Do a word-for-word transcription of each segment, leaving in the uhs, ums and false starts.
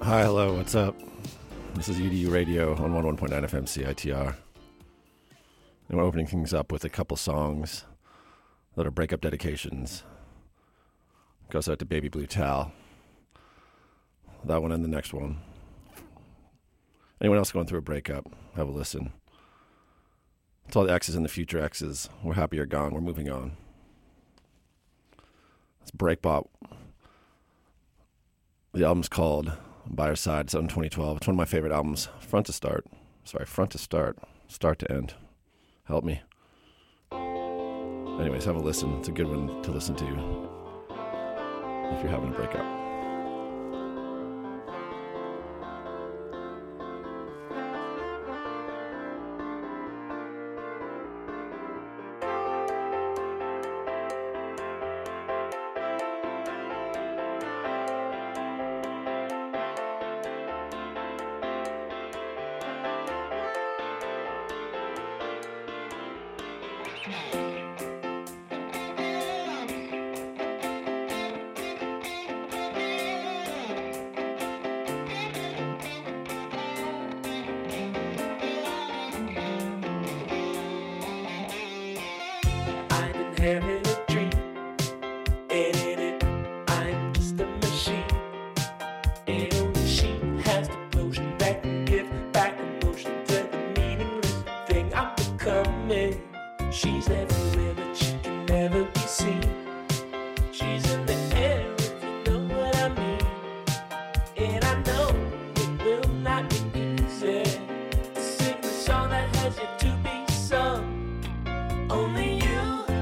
Hi, hello, what's up? This is U D U Radio on one oh one point nine F M C I T R. And we're opening things up with a couple songs that are breakup dedications. Goes out to Baby Blue Tal. That one and the next one. Anyone else going through a breakup, have a listen. It's all the exes and the future exes. We're happy you're gone. We're moving on. It's Breakbot. The album's called By Your Side. It's out in twenty twelve. It's one of my favorite albums, front to start. Sorry, front to start. Start to end. Help me. Anyways, have a listen. It's a good one to listen to if you're having a breakup. Having a dream, and in it, I'm just a machine. And only she has the potion that can give back emotion to the meaningless thing I'm becoming. She's everywhere, but she can never be seen. She's in the air, if you know what I mean. And I know it will not be easy to sing the song that has yet to be sung. Only you.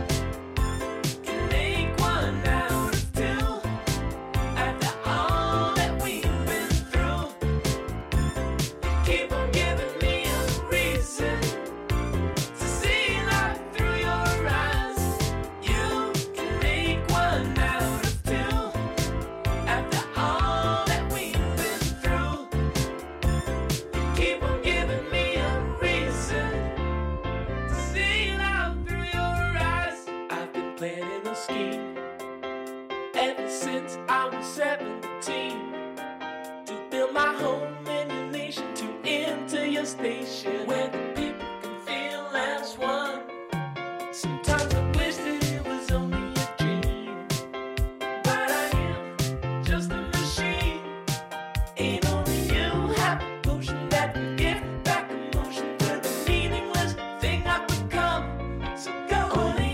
Planning a scheme ever since I was seventeen to build my home in your nation, to enter your station where the people can feel as one. Sometimes I wish that it was only a dream, but I am just a machine. And only you have a potion that can give back emotion to the meaningless thing I've become. So go only.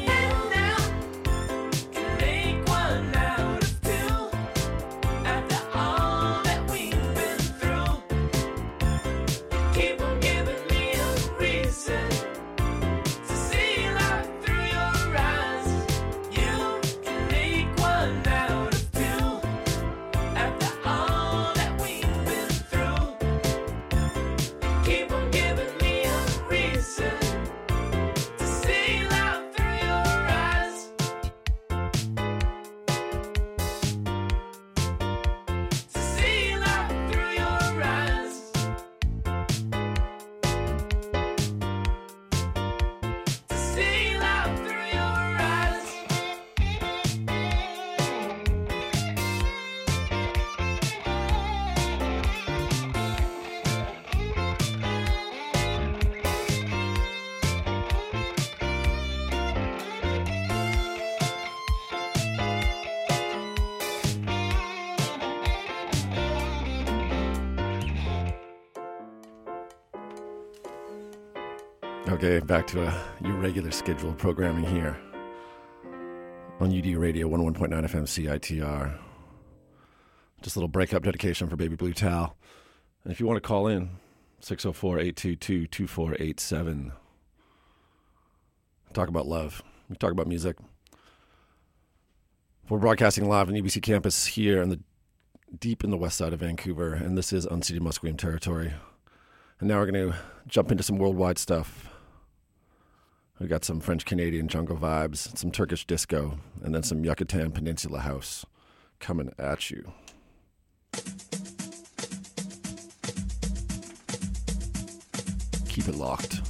Okay, back to a irregular schedule of programming here on U D U Radio one oh one point nine F M C I T R. Just a little breakup dedication for Baby Blue Tal. And if you want to call in, six oh four, eight two two, two four eight seven. Talk about love. We talk about music. We're broadcasting live on U B C campus here in the deep in the west side of Vancouver, and this is unceded Musqueam territory. And now we're going to jump into some worldwide stuff. We got some French-Canadian jungle vibes, some Turkish disco, and then some Yucatan Peninsula house coming at you. Keep it locked.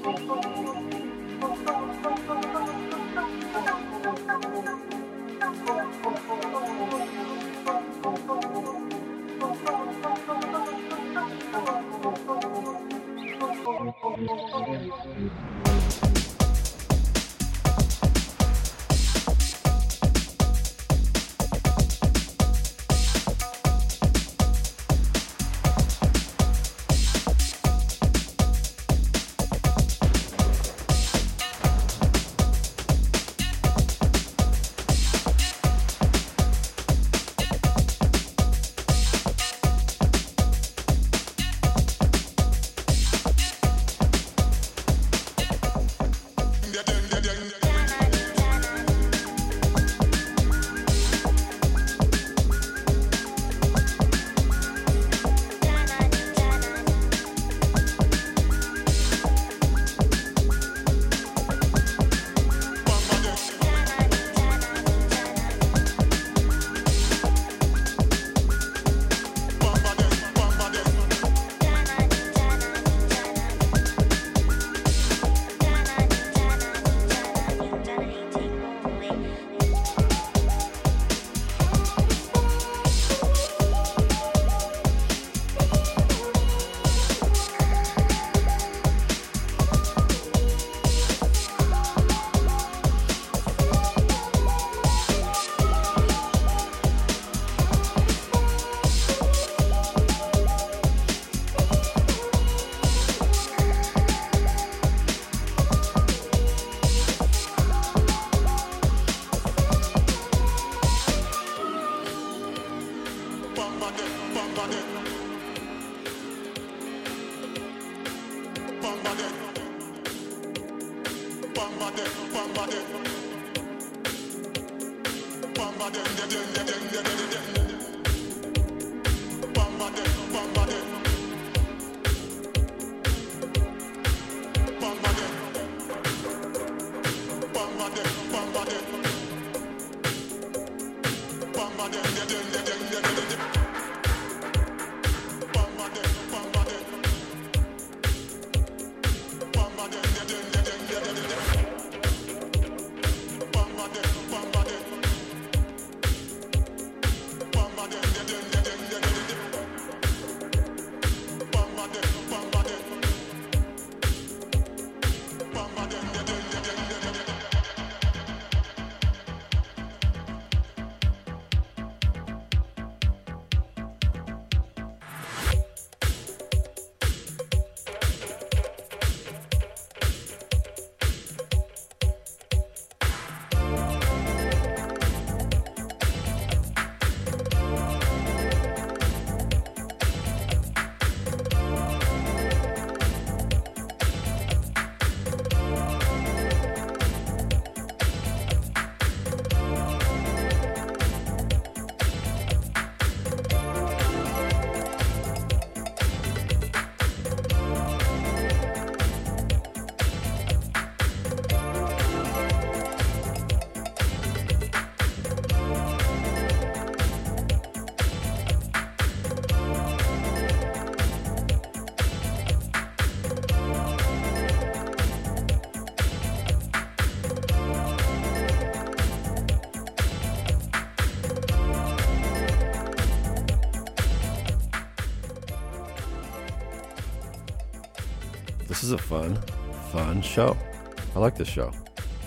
This is a fun, fun show. I like this show.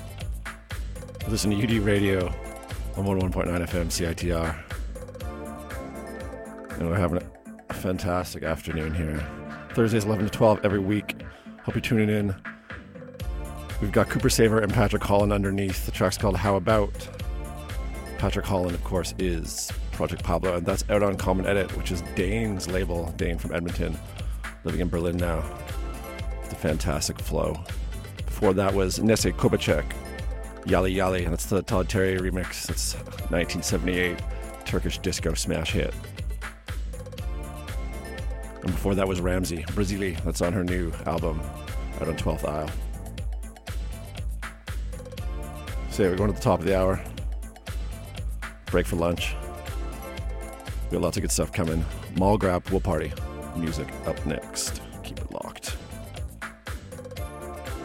Listen to U D Radio on one oh one point nine F M C I T R. And we're having a fantastic afternoon here. Thursdays eleven to twelve every week. Hope you're tuning in. We've got Cooper Saver and Patrick Holland underneath. The track's called How About. Patrick Holland, of course, is Project Pablo, and that's out on Common Edit, which is Dane's label. Dane from Edmonton, living in Berlin now. The fantastic flow. Before that was Nese Kobacek, Yali Yali, and that's the Todd Terry remix. That's nineteen seventy-eight Turkish disco smash hit. And before that was Ramsey, Brazili, that's on her new album, out on twelfth Isle. So yeah, we're going to the top of the hour. Break for lunch. We got lots of good stuff coming. Mall Grab, Will Party. Music up next. Keep it locked.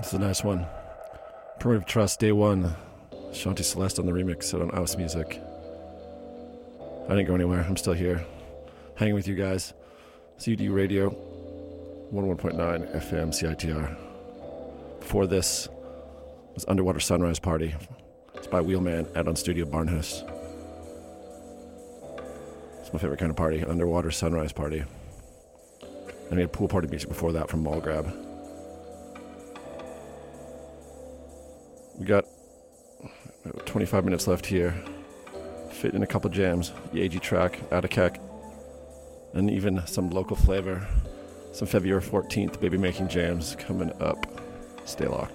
It's a nice one. Primitive Trust, Day One. Shanti Celeste on the remix on House Music. I didn't go anywhere. I'm still here. Hanging with you guys. C D Radio, one oh one point nine F M C I T R. Before this was Underwater Sunrise Party. It's by Wheelman out on Studio Barnhouse. It's my favorite kind of party, Underwater Sunrise Party. And we had pool party music before that from Mall Grab. We got twenty-five minutes left here. Fit in a couple jams. Yeji track, Attakek, and even some local flavor. Some February fourteenth baby making jams coming up. Stay locked.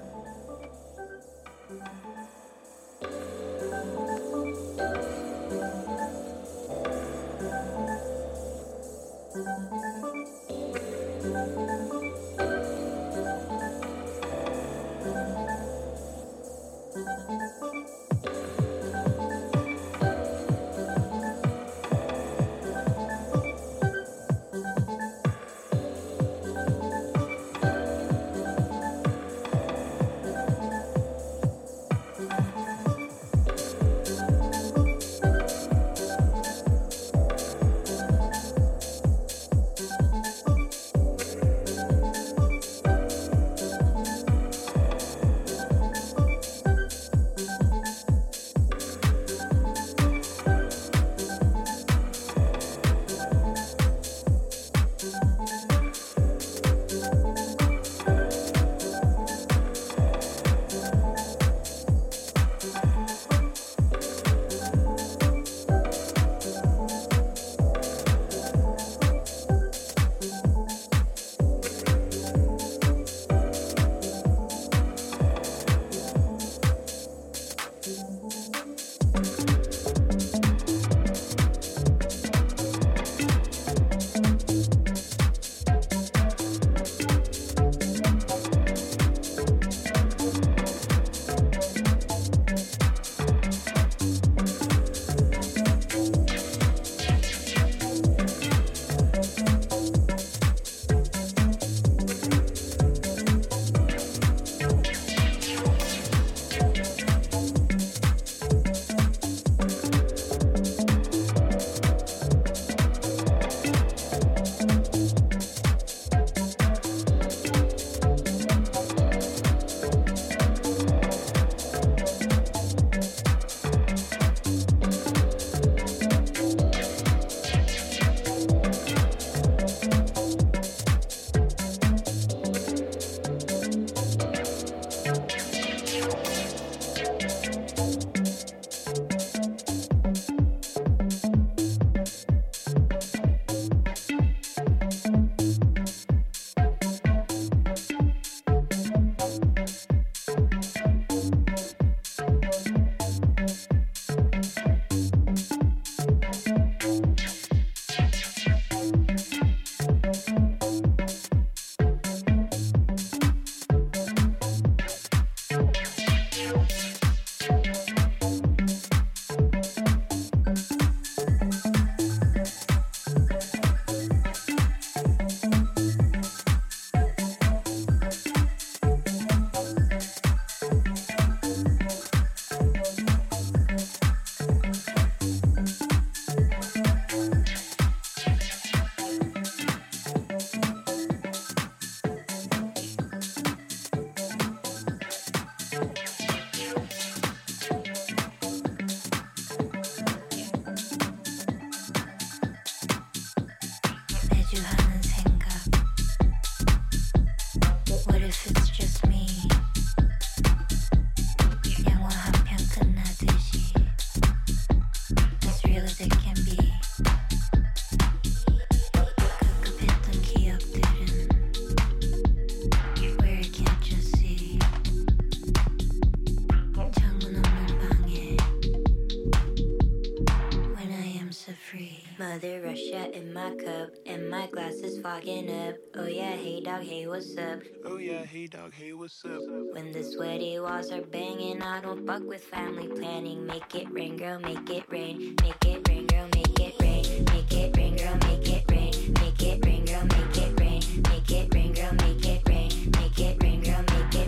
Fogging up. Oh yeah, hey dog, hey what's up? Oh yeah, hey dog, hey what's up? When the sweaty walls are banging, I don't fuck with family planning. Make it rain, girl, make it rain. Make it rain, girl, make it rain. Make it rain, girl, make it rain. Make it rain, girl, make it rain. Make it rain, girl, make it rain. Make it rain, girl, make it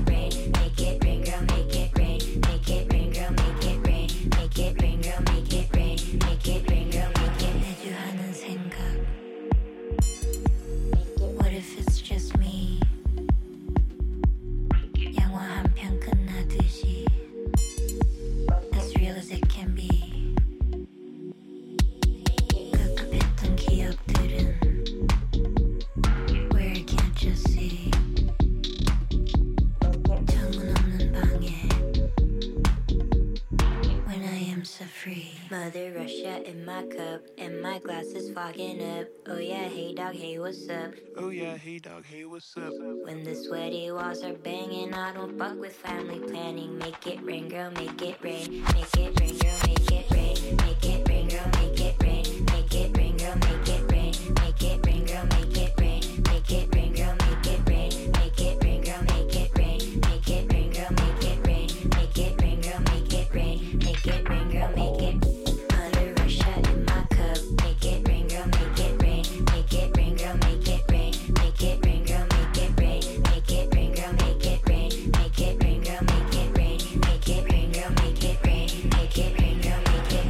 Mother Russia in my cup, and my glass is fogging up. Oh yeah, hey dog, hey what's up? Oh yeah, hey dog, hey what's up? When the sweaty walls are banging, I don't fuck with family planning. Make it rain, girl, make it rain. Make it rain, girl, make it rain. Make it rain, girl, make it rain. Make it rain, girl, make it rain. Make it rain, girl, make it rain. Make it rain, girl, make it rain. Make it rain, girl, make it rain. Make it rain, girl, make it rain. Make it rain, girl, make it rain. Make it rain, girl, make it. Mother Russia in my cup. Make it rain, girl, make it rain. Make it rain, girl, make it rain. Make it rain, girl, make it rain. Make it rain, girl, make it rain. Make it rain, girl, make it rain. Make it rain, girl, make it rain. Make it rain, girl, make it.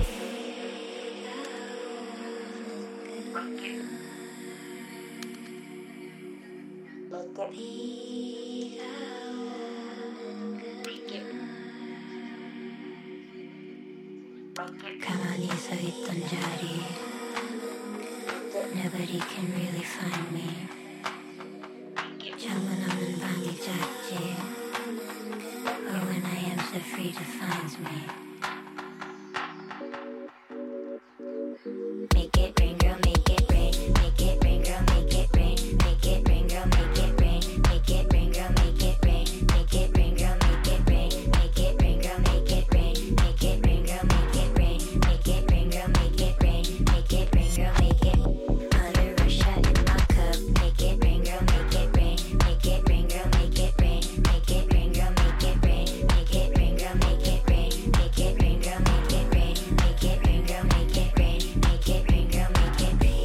가만히 서 있던 자리 Nobody can really find me 창문 없는 방이 작지 Or when I am so free defines me Make it rain girl, make it rain Make it rain girl, make it rain Make it rain girl, make it rain Make it rain girl, make it rain Make it rain girl, make it rain Make it rain girl, make it rain Make it rain girl, make it rain Make it rain girl, make it rain Make it rain girl, make it Mother Russia in my cup Make it rain girl, make it rain Make it rain girl, make it rain Make it rain girl, make it rain Make it rain girl, make it rain Make it rain girl, make it rain Make it rain girl, make it rain Make it rain girl, make it rain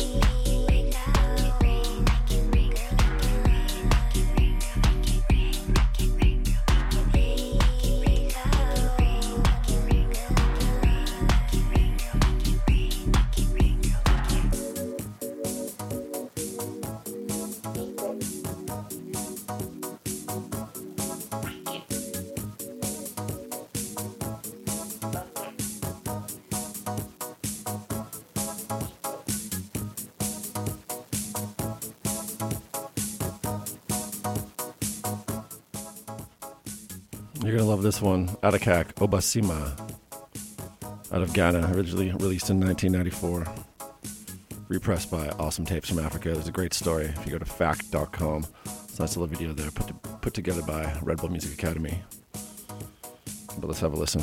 You're going to love this one. Atakak Obasima. Out of Ghana. Originally released in nineteen ninety-four. Repressed by Awesome Tapes from Africa. There's a great story. If you go to fact dot com, it's a nice little video there put, to, put together by Red Bull Music Academy. But let's have a listen.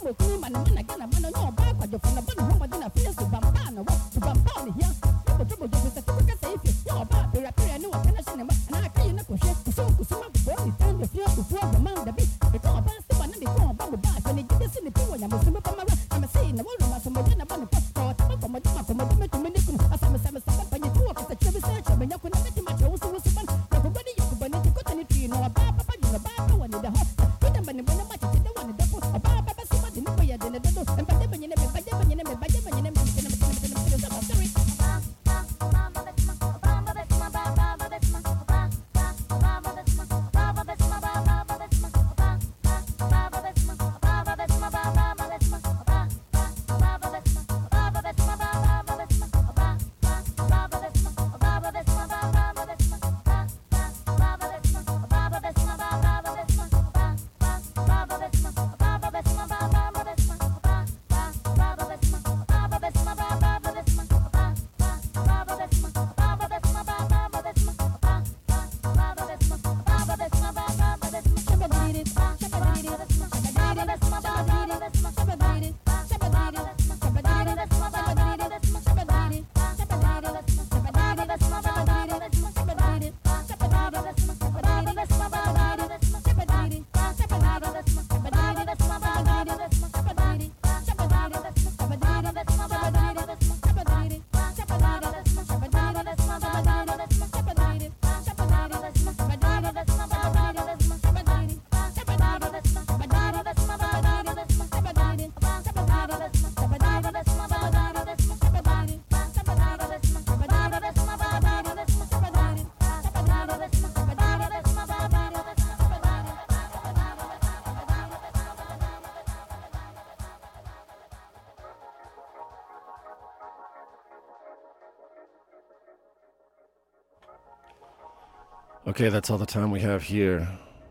Okay, that's all the time we have here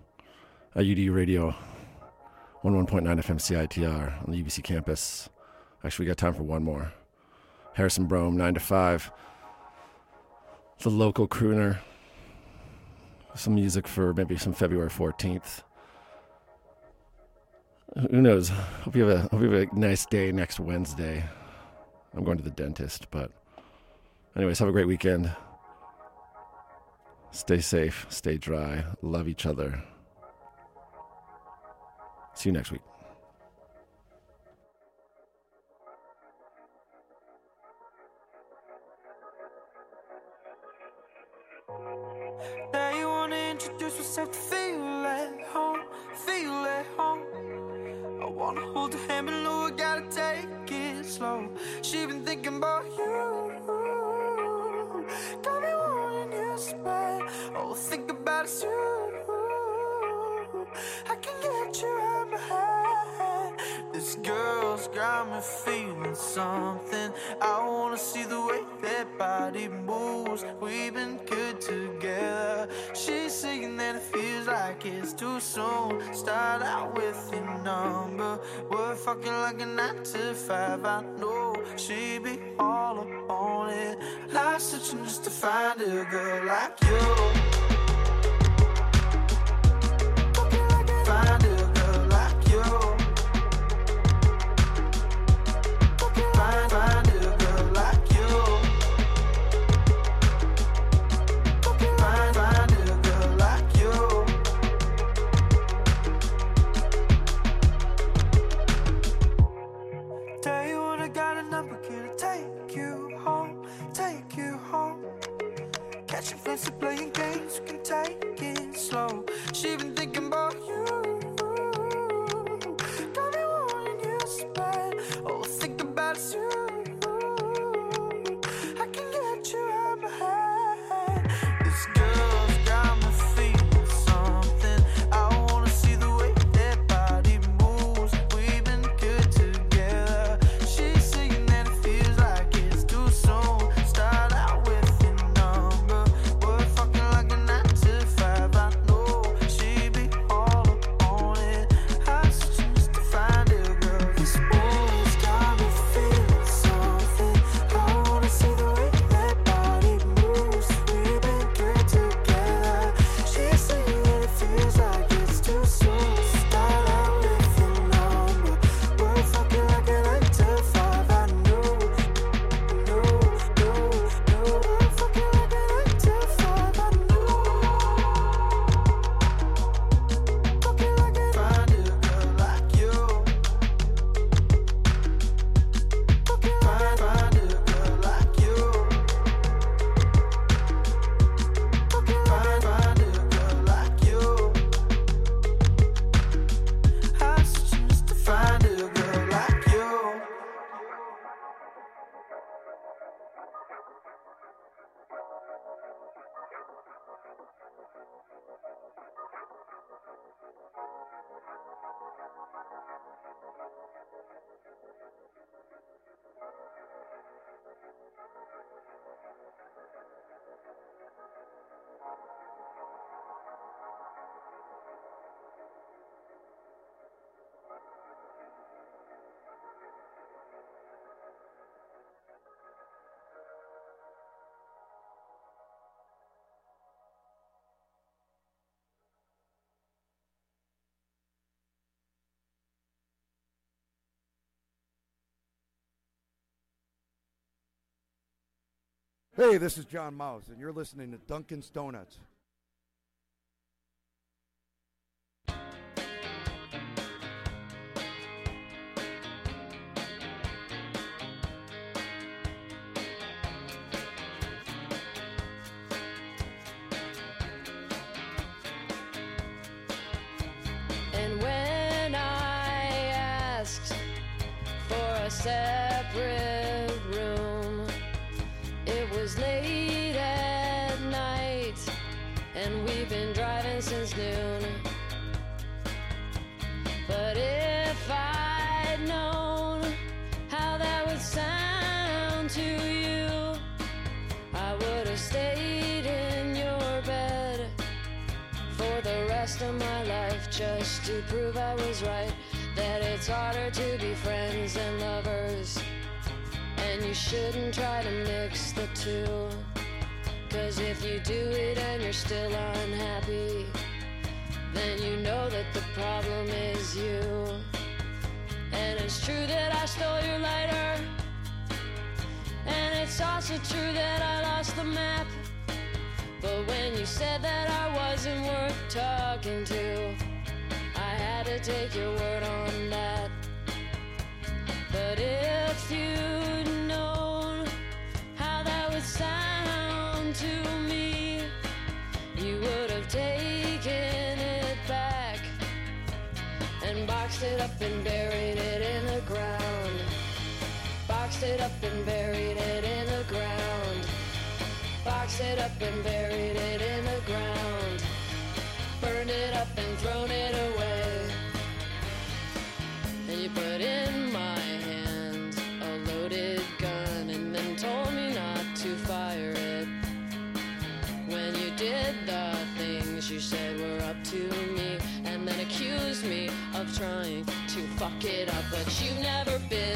at U D U Radio, one oh one point nine F M C I T R on the U B C campus. Actually, we got time for one more. Harrison Brome, nine to five. The local crooner. Some music for maybe some February fourteenth. Who knows? Hope you have a, hope you have a nice day next Wednesday. I'm going to the dentist, but anyways, have a great weekend. Stay safe, stay dry, love each other. See you next week. Now you wanna introduce yourself to feel at home, feel at home. I wanna hold her hand, but no, I gotta take it slow. She been thinking about you, got me wanting you so bad. Oh, think about it soon. I can get you out my head. This girl's got me feeling something. I wanna see the way that body moves. We've been good together. She's saying that it feels like it's too soon. Start out with your number. We're fucking like a nine to five. I know she be all up on it. Life's searching just to find a girl like you. Find a girl like you. Find, find a girl like you. Find, find a girl like you. Tell you what, I got a number, can I take you home? Take you home. Catching fancy playing games. Hey, this is John Mouse, and you're listening to Dunkin's Donuts. And when I asked for a separate room, it was late at night, and we've been driving since noon. But if I'd known how that would sound to you, I would have stayed in your bed for the rest of my life, just to prove I was right, that it's harder to be friends than lovers, and you shouldn't try to mix the two. Cause if you do it and you're still unhappy, then you know that the problem is you. And it's true that I stole your lighter, and it's also true that I lost the map. But when you said that I wasn't worth talking to, I had to take your word on that. But if you'd known how that would sound to me, you would have taken it back and boxed it up and buried it in the ground. Boxed it up and buried it in the ground. Boxed it up and buried it in the ground. Burned it up and thrown it away. And you put in my hand a loaded gun and then told me not to fire it. When you did the things you said were up to me, and then accused me of trying to fuck it up. But you've never been